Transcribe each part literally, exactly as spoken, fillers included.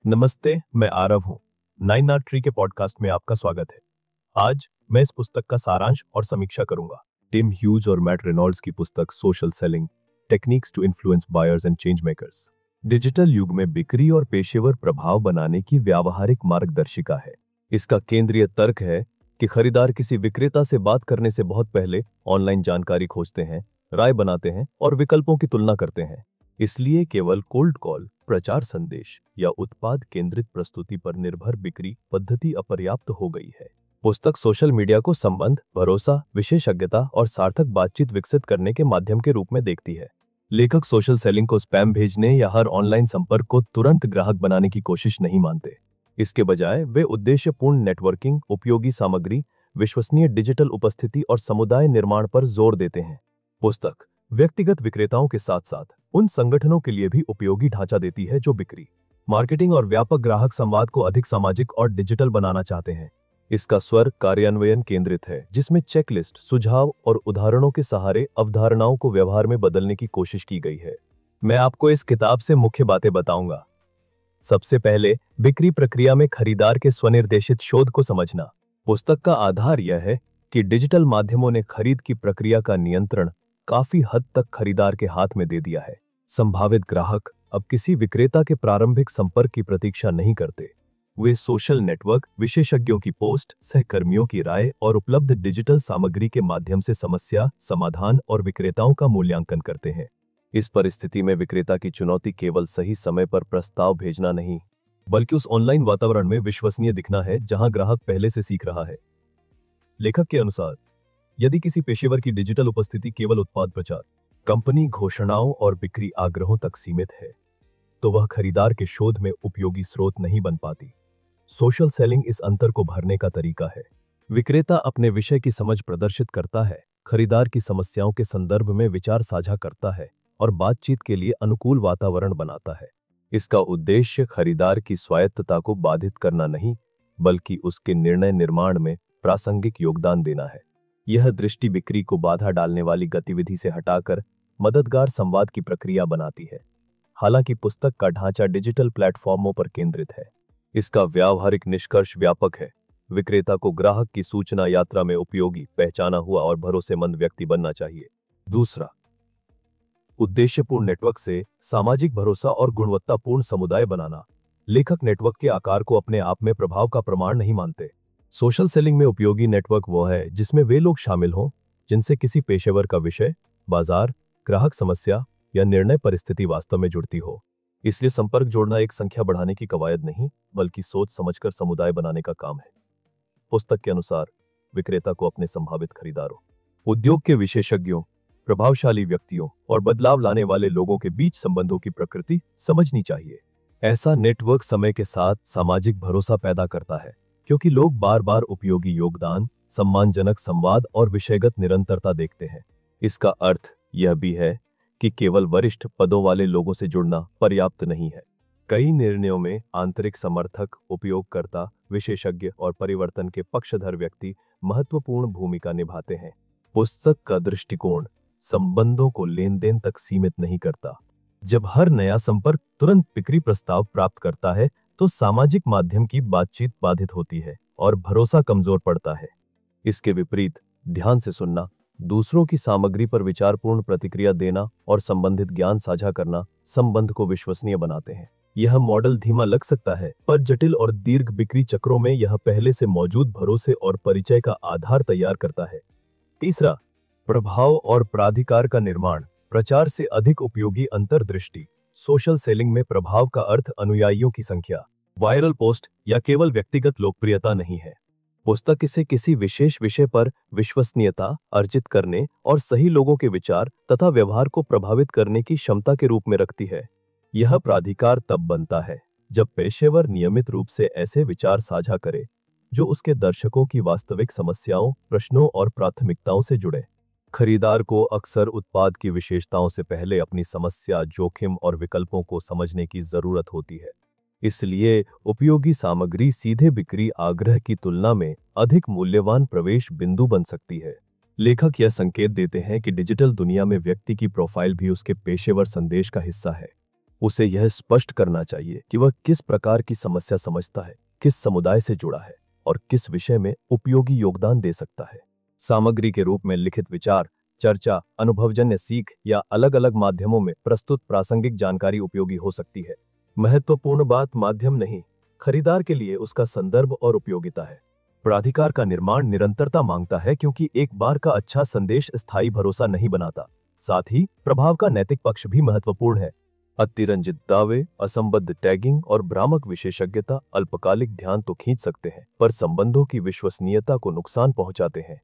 नमस्ते, मैं आरव हूँ। नाइन आर ट्री के पॉडकास्ट में आपका स्वागत है। आज मैं इस पुस्तक का सारांश और समीक्षा करूंगा। टिम ह्यूज और मैट रेनॉल्ड्स की पुस्तक social selling, techniques to influence buyers and change makers digital युग में बिक्री और पेशेवर प्रभाव बनाने की व्यावहारिक मार्गदर्शिका है। इसका केंद्रीय तर्क है कि खरीदार किसी विक्रेता से बात करने से बहुत पहले ऑनलाइन जानकारी खोजते हैं, राय बनाते हैं और विकल्पों की तुलना करते हैं। इसलिए केवल कोल्ड कॉल, प्रचार संदेश या उत्पाद केंद्रित प्रस्तुति पर निर्भर बिक्री पद्धति अपर्याप्त हो गई है। पुस्तक सोशल मीडिया को संबंध, भरोसा, विशेषज्ञता और सार्थक बातचीत विकसित करने के माध्यम के रूप में देखती है। लेखक सोशल सेलिंग को स्पैम भेजने या हर ऑनलाइन संपर्क को तुरंत ग्राहक बनाने की कोशिश नहीं मानते। इसके बजाय वे उद्देश्यपूर्ण नेटवर्किंग, उपयोगी सामग्री, विश्वसनीय डिजिटल उपस्थिति और समुदाय निर्माण पर जोर देते हैं। पुस्तक व्यक्तिगत विक्रेताओं के साथ साथ उन संगठनों के लिए भी उपयोगी ढांचा देती है जो बिक्री, मार्केटिंग और व्यापक ग्राहक संवाद को अधिक सामाजिक और डिजिटल बनाना चाहते हैं। इसका स्वर कार्यान्वयन केंद्रित है, जिसमें चेकलिस्ट, सुझाव और उदाहरणों के सहारे अवधारणाओं को व्यवहार में बदलने की कोशिश की गई है। मैं आपको इस किताब से मुख्य बातें बताऊंगा। सबसे पहले, बिक्री प्रक्रिया में खरीदार के स्वनिर्देशित शोध को समझना। पुस्तक का आधार यह है कि डिजिटल माध्यमों ने खरीद की प्रक्रिया का नियंत्रण काफी हद तक खरीदार के हाथ में दे दिया है। संभावित ग्राहक अब किसी विक्रेता के प्रारंभिक संपर्क की प्रतीक्षा नहीं करते। वे सोशल नेटवर्क, विशेषज्ञों की पोस्ट, सहकर्मियों की राय और उपलब्ध डिजिटल सामग्री के माध्यम से समस्या, समाधान और विक्रेताओं का मूल्यांकन करते हैं। इस परिस्थिति में विक्रेता की चुनौती केवल सही समय पर प्रस्ताव भेजना नहीं, बल्कि उस ऑनलाइन वातावरण में विश्वसनीय दिखना है जहां ग्राहक पहले से सीख रहा है। लेखक के अनुसार, यदि किसी पेशेवर की डिजिटल उपस्थिति केवल उत्पाद प्रचार, कंपनी घोषणाओं और बिक्री आग्रहों तक सीमित है, तो वह खरीदार के शोध में उपयोगी स्रोत नहीं बन पाती। सोशल सेलिंग इस अंतर को भरने का तरीका है। विक्रेता अपने विषय की समझ प्रदर्शित करता है, खरीदार की समस्याओं के संदर्भ में विचार साझा करता है और बातचीत के लिए अनुकूल वातावरण बनाता है। इसका उद्देश्य खरीदार की स्वायत्तता को बाधित करना नहीं, बल्कि उसके निर्णय निर्माण में प्रासंगिक योगदान देना है। यह दृष्टि बिक्री को बाधा डालने वाली गतिविधि से हटाकर मददगार संवाद की प्रक्रिया बनाती है। हालांकि पुस्तक का ढांचा डिजिटल प्लेटफॉर्मों पर केंद्रित है, इसका व्यावहारिक निष्कर्ष व्यापक है। विक्रेता को ग्राहक की सूचना यात्रा में उपयोगी, पहचाना हुआ और भरोसेमंद व्यक्ति बनना चाहिए। दूसरा, उद्देश्यपूर्ण नेटवर्क से सामाजिक भरोसा और गुणवत्तापूर्ण समुदाय बनाना। लेखक नेटवर्क के आकार को अपने आप में प्रभाव का प्रमाण नहीं मानते। सोशल सेलिंग में उपयोगी नेटवर्क वो है जिसमें वे लोग शामिल हों जिनसे किसी पेशेवर का विषय, बाजार, ग्राहक समस्या या निर्णय परिस्थिति वास्तव में जुड़ती हो। इसलिए संपर्क जोड़ना एक संख्या बढ़ाने की कवायद नहीं, बल्कि सोच समझकर समुदाय बनाने का काम है। पुस्तक के अनुसार, विक्रेता को अपने संभावित खरीदारों, उद्योग के विशेषज्ञों, प्रभावशाली व्यक्तियों और बदलाव लाने वाले लोगों के बीच संबंधों की प्रकृति समझनी चाहिए। ऐसा नेटवर्क समय के साथ सामाजिक भरोसा पैदा करता है, क्योंकि लोग बार बार उपयोगी योगदान, सम्मानजनक संवाद और विषयगत निरंतरता देखते हैं। इसका अर्थ यह भी है कि केवल वरिष्ठ पदों वाले लोगों से जुड़ना पर्याप्त नहीं है। कई निर्णयों में आंतरिक समर्थक, उपयोगकर्ता, विशेषज्ञ और परिवर्तन के पक्षधर व्यक्ति महत्वपूर्ण भूमिका निभाते हैं। पुस्तक का दृष्टिकोण संबंधों को लेन देन तक सीमित नहीं करता। जब हर नया संपर्क तुरंत बिक्री प्रस्ताव प्राप्त करता है, तो सामाजिक माध्यम की बातचीत बाधित होती है और भरोसा कमजोर पड़ता है। इसके विपरीत, ध्यान से सुनना, दूसरों की सामग्री पर विचारपूर्ण प्रतिक्रिया देना और संबंधित ज्ञान साझा करना संबंध को विश्वसनीय बनाते हैं। यह मॉडल धीमा लग सकता है, पर जटिल और दीर्घ बिक्री चक्रों में यह पहले से मौजूद भरोसे और परिचय का आधार तैयार करता है। तीसरा, प्रभाव और प्राधिकार का निर्माण। प्रचार से अधिक उपयोगी अंतर्दृष्टि। सोशल सेलिंग में प्रभाव का अर्थ अनुयायियों की संख्या, वायरल पोस्ट या केवल व्यक्तिगत लोकप्रियता नहीं है। पुस्तक इसे किसी विशेष विषय पर विश्वसनीयता अर्जित करने और सही लोगों के विचार तथा व्यवहार को प्रभावित करने की क्षमता के रूप में रखती है। यह प्राधिकार तब बनता है जब पेशेवर नियमित रूप से ऐसे विचार साझा करे जो उसके दर्शकों की वास्तविक समस्याओं, प्रश्नों और प्राथमिकताओं से जुड़े। खरीदार को अक्सर उत्पाद की विशेषताओं से पहले अपनी समस्या, जोखिम और विकल्पों को समझने की जरूरत होती है। इसलिए उपयोगी सामग्री सीधे बिक्री आग्रह की तुलना में अधिक मूल्यवान प्रवेश बिंदु बन सकती है। लेखक यह संकेत देते हैं कि डिजिटल दुनिया में व्यक्ति की प्रोफाइल भी उसके पेशेवर संदेश का हिस्सा है। उसे यह स्पष्ट करना चाहिए कि वह किस प्रकार की समस्या समझता है, किस समुदाय से जुड़ा है और किस विषय में उपयोगी योगदान दे सकता है। सामग्री के रूप में लिखित विचार, चर्चा, अनुभवजन्य सीख या अलग अलग माध्यमों में प्रस्तुत प्रासंगिक जानकारी उपयोगी हो सकती है। महत्वपूर्ण बात माध्यम नहीं, खरीदार के लिए उसका संदर्भ और उपयोगिता है। प्राधिकार का निर्माण निरंतरता मांगता है क्योंकि एक बार का अच्छा संदेश स्थायी भरोसा नहीं बनाता। साथ ही प्रभाव का नैतिक पक्ष भी महत्वपूर्ण है। अतिरंजित दावे, असंबद्ध टैगिंग और भ्रामक विशेषज्ञता अल्पकालिक ध्यान तो खींच सकते हैं, पर संबंधों की विश्वसनीयता को नुकसान पहुंचाते हैं।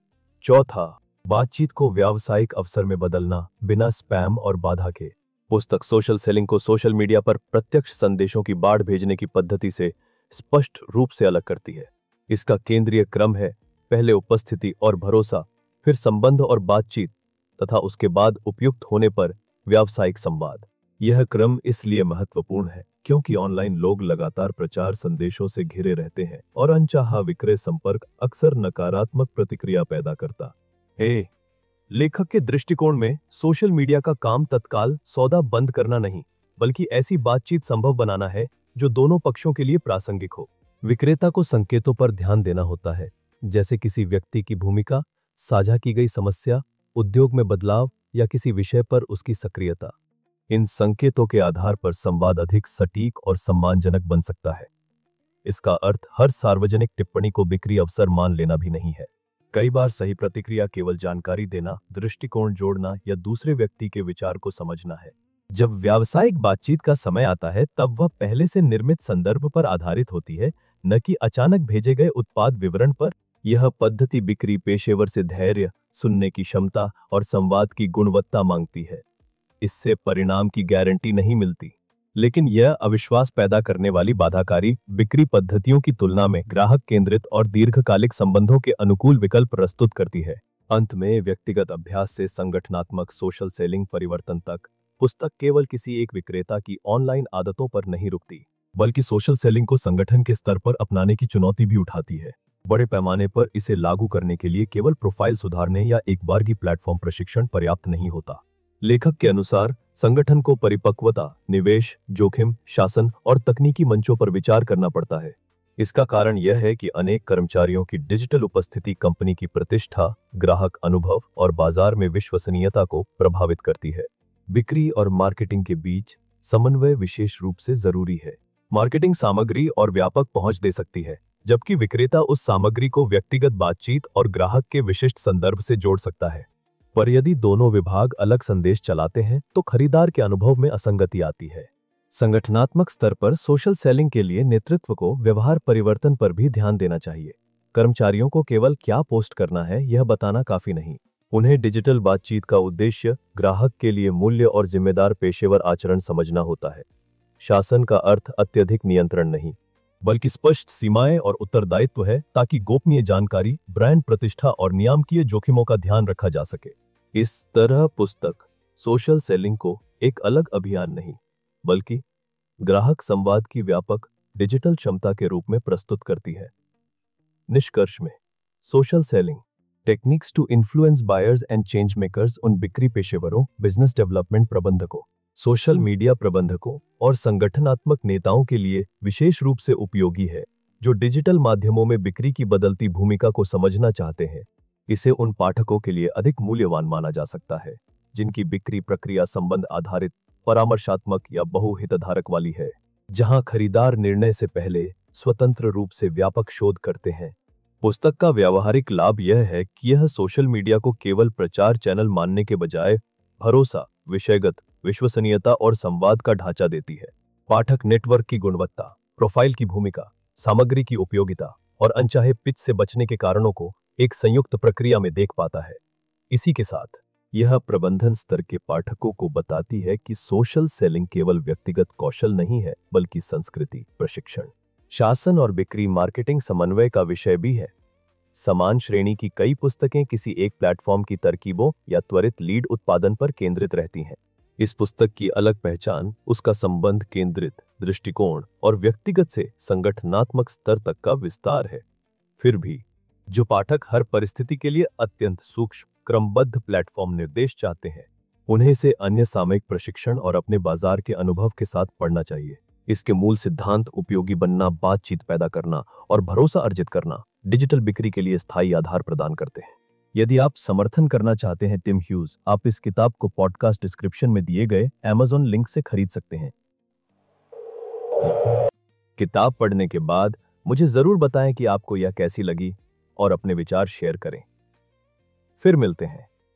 चौथा, बातचीत को व्यावसायिक अवसर में बदलना बिना स्पैम और बाधा के। पुस्तक सोशल सेलिंग को सोशल मीडिया पर प्रत्यक्ष संदेशों की बाढ़ भेजने की पद्धति से स्पष्ट रूप से अलग करती है। इसका केंद्रीय क्रम है पहले उपस्थिति और भरोसा, फिर संबंध और बातचीत तथा उसके बाद उपयुक्त होने पर व्यावसायिक संवाद। यह क्रम इसलिए महत्वपूर्ण है क्योंकि ऑनलाइन लोग लगातार प्रचार संदेशों से घिरे रहते हैं और अनचाहा विक्रय संपर्क अक्सर नकारात्मक प्रतिक्रिया पैदा करता है। लेखक के दृष्टिकोण में सोशल मीडिया का काम तत्काल सौदा बंद करना नहीं, बल्कि ऐसी बातचीत संभव बनाना है जो दोनों पक्षों के लिए प्रासंगिक हो। विक्रेता को संकेतों पर ध्यान देना होता है, जैसे किसी व्यक्ति की भूमिका, साझा की गई समस्या, उद्योग में बदलाव या किसी विषय पर उसकी सक्रियता। इन संकेतों के आधार पर संवाद अधिक सटीक और सम्मानजनक बन सकता है। इसका अर्थ हर सार्वजनिक टिप्पणी को बिक्री अवसर मान लेना भी नहीं है। कई बार सही प्रतिक्रिया केवल जानकारी देना, दृष्टिकोण जोड़ना या दूसरे व्यक्ति के विचार को समझना है। जब व्यावसायिक बातचीत का समय आता है, तब वह पहले से निर्मित संदर्भ पर आधारित होती है, न कि अचानक भेजे गए उत्पाद विवरण पर। यह पद्धति बिक्री पेशेवर से धैर्य, सुनने की क्षमता और संवाद की गुणवत्ता मांगती है। इससे परिणाम की गारंटी नहीं मिलती, लेकिन यह अविश्वास पैदा करने वाली बाधाकारी बिक्री पद्धतियों की तुलना में ग्राहक केंद्रित और दीर्घकालिक संबंधों के अनुकूल विकल्प प्रस्तुत करती है। अंत में, व्यक्तिगत अभ्यास से संगठनात्मक सोशल सेलिंग परिवर्तन तक, पुस्तक केवल किसी एक विक्रेता की ऑनलाइन आदतों पर नहीं रुकती, बल्कि सोशल सेलिंग को संगठन के स्तर पर अपनाने की चुनौती भी उठाती है। बड़े पैमाने पर इसे लागू करने के लिए केवल प्रोफाइल सुधारने या एक बार की प्लेटफॉर्म प्रशिक्षण पर्याप्त नहीं होता। लेखक के अनुसार संगठन को परिपक्वता, निवेश, जोखिम, शासन और तकनीकी मंचों पर विचार करना पड़ता है। इसका कारण यह है कि अनेक कर्मचारियों की डिजिटल उपस्थिति कंपनी की प्रतिष्ठा, ग्राहक अनुभव और बाजार में विश्वसनीयता को प्रभावित करती है। बिक्री और मार्केटिंग के बीच समन्वय विशेष रूप से जरूरी है। मार्केटिंग सामग्री और व्यापक पहुंच दे सकती है, जबकि विक्रेता उस सामग्री को व्यक्तिगत बातचीत और ग्राहक के विशिष्ट संदर्भ से जोड़ सकता है। पर यदि दोनों विभाग अलग संदेश चलाते हैं, तो खरीदार के अनुभव में असंगति आती है। संगठनात्मक स्तर पर सोशल सेलिंग के लिए नेतृत्व को व्यवहार परिवर्तन पर भी ध्यान देना चाहिए। कर्मचारियों को केवल क्या पोस्ट करना है यह बताना काफी नहीं। उन्हें डिजिटल बातचीत का उद्देश्य, ग्राहक के लिए मूल्य और जिम्मेदार पेशेवर आचरण समझना होता है। शासन का अर्थ अत्यधिक नियंत्रण नहीं, बल्कि स्पष्ट सीमाएं और उत्तरदायित्व है, ताकि गोपनीय जानकारी, ब्रांड प्रतिष्ठा और नियामकीय जोखिमों का ध्यान रखा जा सके। इस तरह पुस्तक सोशल सेलिंग को एक अलग अभियान नहीं, बल्कि ग्राहक संवाद की व्यापक डिजिटल क्षमता के रूप में प्रस्तुत करती है। निष्कर्ष में, social selling techniques to influence buyers and change makers उन बिक्री पेशेवरों, बिजनेस डेवलपमेंट प्रबंधकों, सोशल मीडिया प्रबंधकों और संगठनात्मक नेताओं के लिए विशेष रूप से उपयोगी है, जो डिजिटल माध्यमों में बिक्री की बदलती भूमिका को समझना चाहते हैं। इसे उन पाठकों के लिए अधिक मूल्यवान माना जा सकता है जिनकी बिक्री प्रक्रिया संबंध आधारित, परामर्शात्मक या बहुहितधारक वाली है, जहां खरीदार निर्णय से पहले स्वतंत्र रूप से व्यापक शोध करते हैं। पुस्तक का व्यावहारिक लाभ यह है कि यह सोशल मीडिया को केवल प्रचार चैनल मानने के बजाय भरोसा, विषयगत विश्वसनीयता और संवाद का ढांचा देती है। पाठक नेटवर्क की गुणवत्ता, प्रोफाइल की भूमिका, सामग्री की उपयोगिता और अनचाहे पिच से बचने के कारणों को एक संयुक्त प्रक्रिया में देख पाता है। इसी के साथ यह प्रबंधन स्तर के पाठकों को बताती है कि सोशल सेलिंग केवल व्यक्तिगत कौशल नहीं है, बल्कि संस्कृति, प्रशिक्षण, शासन और बिक्री मार्केटिंग समन्वय का विषय भी है। समान श्रेणी की कई पुस्तकें किसी एक प्लेटफॉर्म की तरकीबों या त्वरित लीड उत्पादन पर केंद्रित रहती हैं। इस पुस्तक की अलग पहचान उसका संबंध केंद्रित दृष्टिकोण और व्यक्तिगत से संगठनात्मक स्तर तक का विस्तार है। फिर भी जो पाठक हर परिस्थिति के लिए अत्यंत सूक्ष्म, क्रमबद्ध प्लेटफॉर्म निर्देश चाहते हैं, उन्हें इसे अन्य सामयिक प्रशिक्षण और अपने बाजार के अनुभव के साथ पढ़ना चाहिए। इसके मूल सिद्धांत उपयोगी बनना, बातचीत पैदा करना और भरोसा अर्जित करना डिजिटल बिक्री के लिए स्थायी आधार प्रदान करते हैं। यदि आप समर्थन करना चाहते हैं टिम ह्यूज, आप इस किताब को पॉडकास्ट डिस्क्रिप्शन में दिए गए अमेज़न लिंक से खरीद सकते हैं। किताब पढ़ने के बाद मुझे जरूर बताएं कि आपको यह कैसी लगी और अपने विचार शेयर करें। फिर मिलते हैं।